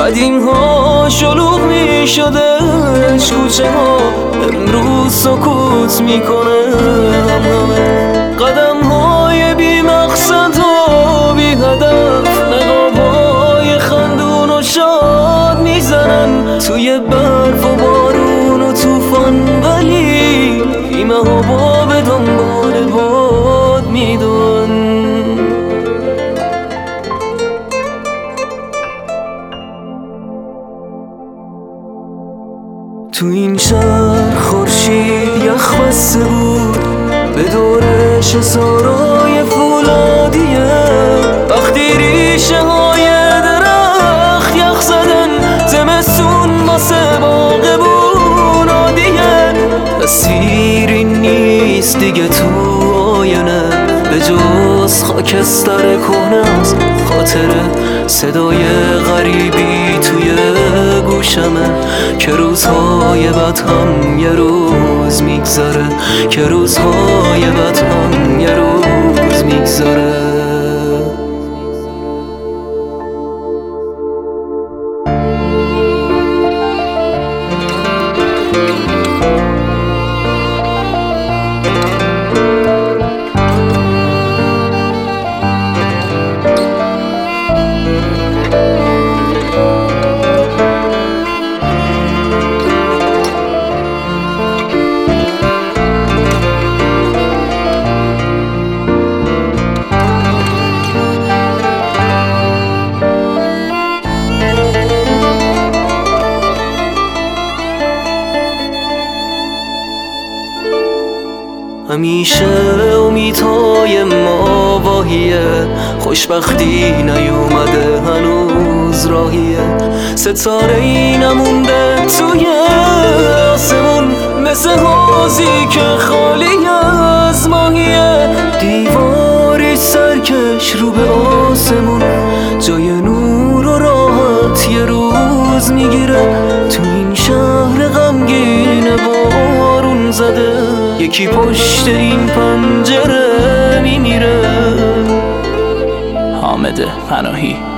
قدیم ها شلوغ می شدش کوچه ها، امروز سکوت میکنه همه. قدم های بی مقصد و بی هدف، نقاب های خندون و شاد میزنن توی برف و بارون و توفان، ولی بیمه ها با به دنبال باد میدون. تو این شهر خورشید یخ بسته بود به دورش سارای فولادیه، وقتی ریشه های درخت یخ زدن زمستون واسه باغبون عادیه. تصویری نیست دیگه تو آینه به جز خاکستر کهنه از خاطره، صدای غریبی توی گوشمه که روزهای بد هم یه روز میگذره، که روزهای بد هم یه روز میگذره. همیشه امیدهای ما واهیه، خوشبختی نیومده هنوز راهیه. ستاره‌ای نمونده توی آسمون مثل حوضی که خالی از ماهیه. دیواری سرکش رو به آسمون، جای نور و راحت یه روز میگیره. تو این شهر غمگین بارون زده، یکی پشت این پنجره میمیره. حامد پناهی.